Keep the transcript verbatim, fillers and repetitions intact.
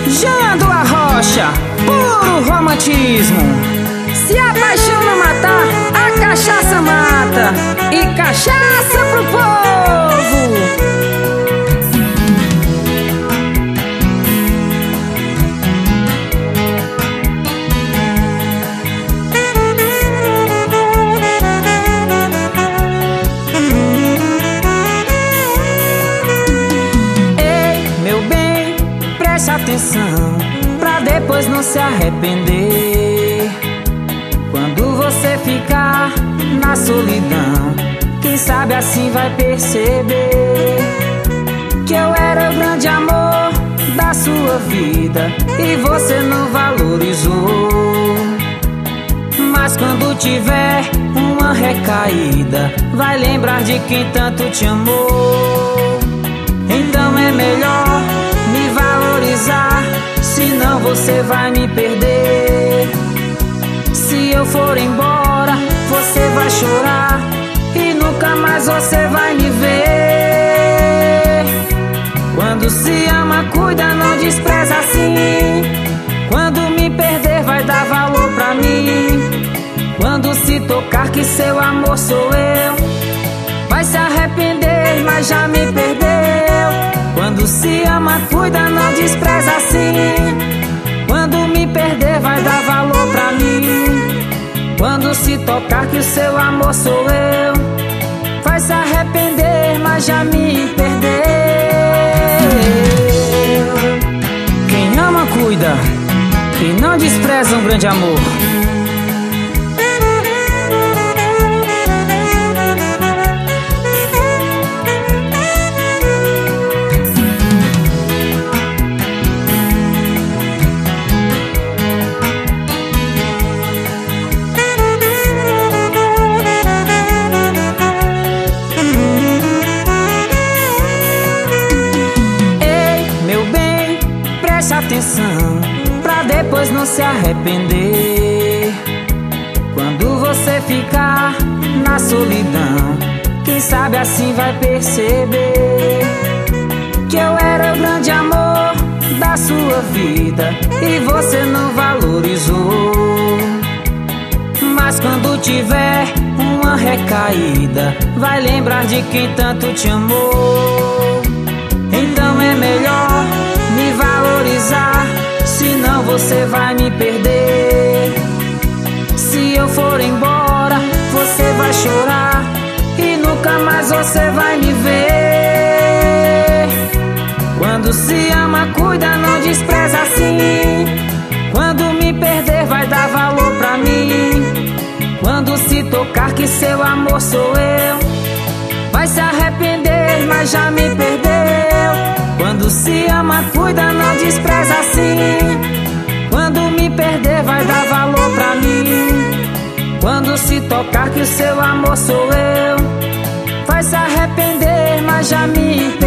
Jean do Arrocha, puro romantismo. Se a paixão não matar, a cachaça mata. E cachaça pro povo. Ei, meu bem, preste atenção, pra depois não se arrepender. Quando você ficar na solidão, quem sabe assim vai perceber que eu era o grande amor da sua vida e você não valorizou. Mas quando tiver uma recaída, vai lembrar de quem tanto te amou. Então é melhor me valorizar, senão você vai me perder. Se eu for embora, você vai chorar e nunca mais você vai me ver. Quando se ama, cuida, não despreza assim. Quando me perder, vai dar valor pra mim. Quando se tocar que seu amor sou eu, vai se arrepender, mas já me perdeu. Quando se ama, cuida, não despreza assim. Quando me perder, vai dar valor pra mim. Quando se tocar que o seu amor sou eu, vai se arrepender, mas já me perdeu. Quem ama, cuida, e não despreza um grande amor. Preste atenção, pra depois não se arrepender. Quando você ficar na solidão, quem sabe assim vai perceber que eu era o grande amor da sua vida e você não valorizou. Mas quando tiver uma recaída, vai lembrar de quem tanto te amou. Então é melhor me valorizar, senão você vai me perder. Se eu for embora, você vai chorar e nunca mais você vai me ver. Quando se ama, cuida, não despreza assim. Quando me perder, vai dar valor pra mim. Quando se tocar que seu amor sou eu, vai se arrepender, mas já me perdeu. Quando se ama, cuida, não despreza assim. Quando me perder, vai dar valor pra mim. Quando se tocar que o seu amor sou eu, vai se arrepender, mas já me perdeu.